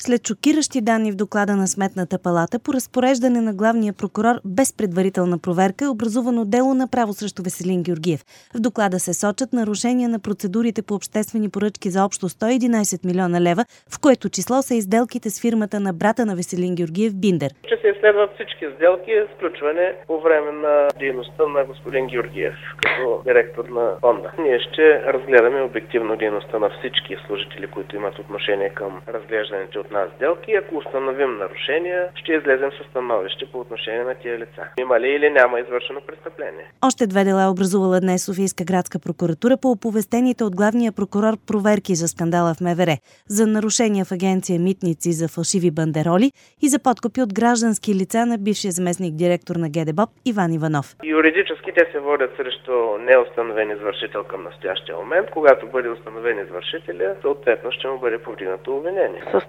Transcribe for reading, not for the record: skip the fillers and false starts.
След шокиращи данни в доклада на Сметната палата, по разпореждане на главния прокурор без предварителна проверка е образувано дело на право срещу Веселин Георгиев. В доклада се сочат нарушения на процедурите по обществени поръчки за общо 111 милиона лева, в което число са и сделките с фирмата на брата на Веселин Георгиев Биндер. Ще се изследват всички сделки, сключване по време на дейността на господин Георгиев като директор на фонда. Ние ще разгледаме обективно дейността на всички служители, които имат отношение към разглежданите от нас сделки. Ако установим нарушения, ще излезем със становище по отношение на тия лица. Има ли или няма извършено престъпление? Още 2 дела е образувала днес Софийска градска прокуратура по оповестените от главния прокурор проверки за скандала в МВР, за нарушения в агенция Митници за фалшиви бандероли и за подкупи от граждански лица на бившия заместник директор на ГДБОП Иван Иванов. Юридически те се водят срещу неустановен извършител към настоящия момент. Когато бъде установен извършителя, съответно ще му бъде повдигнато обвинение.